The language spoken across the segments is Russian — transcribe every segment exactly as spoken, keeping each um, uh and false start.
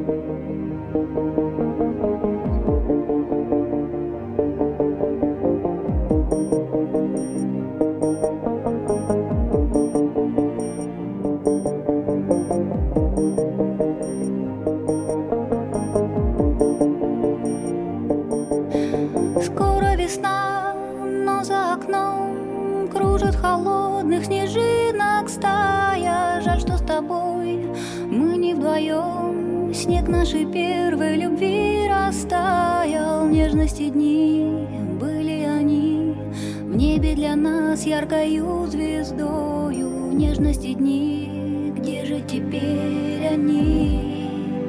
Скоро весна, но за окном кружит холодных снежинок стая. Жаль, что с тобой мы не вдвоем. Снег нашей первой любви растаял. Нежности дни были они в небе для нас яркою звездою. Нежности дни, где же теперь они?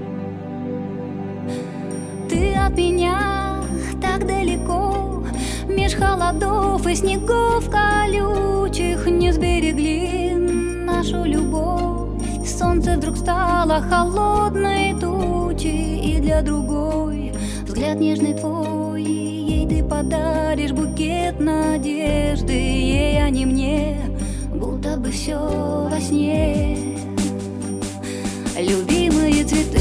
Ты от меня так далеко, меж холодов и снегов колючих. Не сберегли нашу любовь, солнце вдруг стало холодной тучей. И для другой взгляд нежный твой, ей ты подаришь букет надежды. Ей, а не мне, будто бы все во сне. Любимые цветы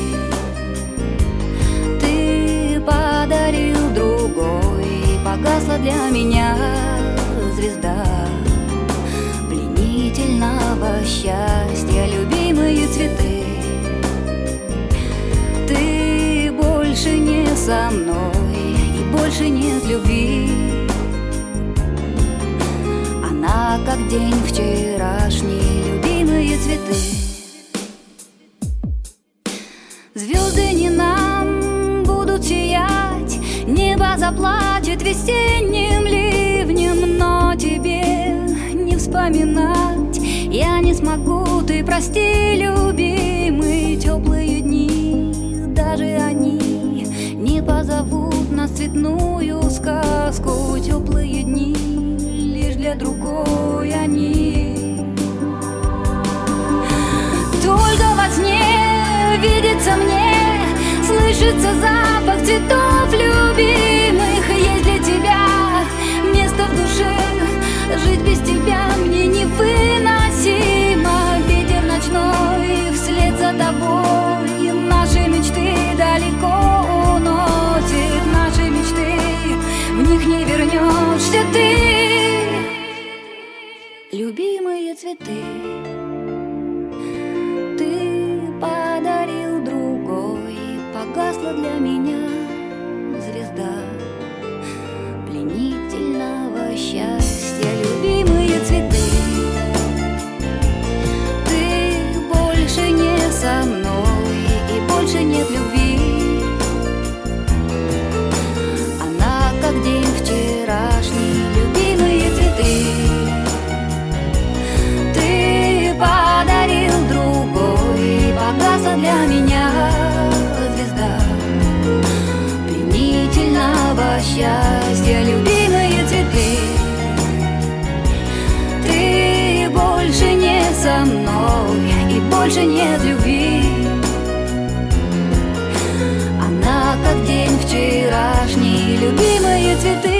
подарил другой, погасла для меня звезда пленительного счастья. Любимые цветы, ты больше не со мной, и больше нет любви. Она как день вчерашний. Любимые цветы, звезды не нам будут сиять, небо заплачет весенним ливнем, но тебе не вспоминать я не смогу. Ты прости, любимый, теплые дни, даже они не позовут нас в цветную сказку. Теплые дни лишь для другой они. Только во сне видится мне, слышится запах цветов любимых. Есть для тебя место в душе, жить без тебя мне невыносимо. Ветер ночной вслед за тобой наши мечты далеко уносит. Наши мечты, в них не вернешься ты. Любимые цветы, ты подарил другой, погасла для меня звезда пленительного счастья. Любимые цветы, ты больше не со мной, и больше нет любви. Она как день вчерашний. Любимые цветы, ты подарил другой, погасла для меня звезда пленительного счастья. Любимые цветы, ты больше не со мной, и больше нет любви. Она как день вчерашний. Любимые цветы,